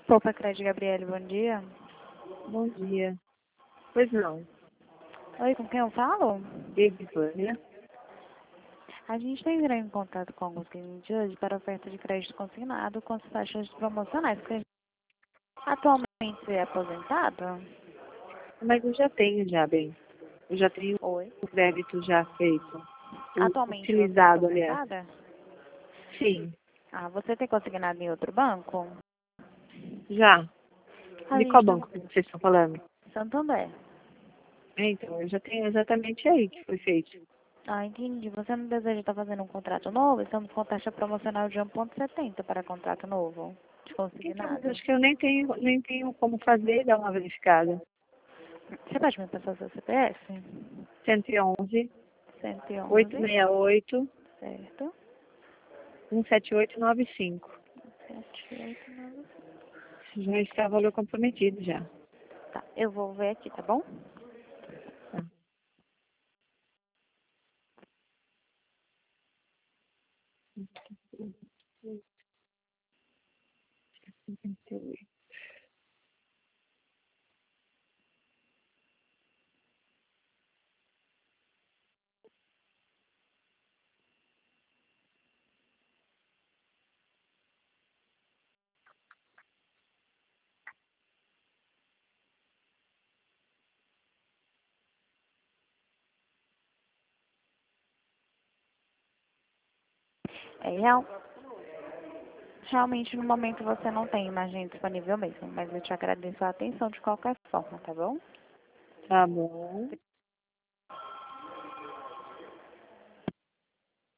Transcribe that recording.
Poupa Crédito, Gabriele, bom dia. Bom dia. Pois não. Oi, com quem eu falo? Edivânia. A gente está entrando em contato com alguns clientes hoje para oferta de crédito consignado com as taxas promocionais. Atualmente você é aposentado? Mas eu já tenho já, bem. Eu já tenho Oi. o crédito já feito. Atualmente você é Utilizado, aliás. aposentada? Sim, Ah, você tem consignado em outro banco? já. A De gente qual está banco que vocês estão falando? Santander. Então, eu já tenho exatamente aí que foi feito. Ah, entendi. Você não deseja estar fazendo um contrato novo? Estamos com taxa promocional de 1,70 para contrato novo, de Então, mas consignado. acho que eu nem tenho como fazer e dar uma verificada. Você pode me passar o seu CPF? 111 111, 868 certo? 17895. 7895. Já está valor comprometido já. Tá, eu vou ver aqui, tá bom? Tá. É realmente no momento você não tem imagem disponível mesmo, mas eu te agradeço a atenção de qualquer forma, tá bom? Tá bom.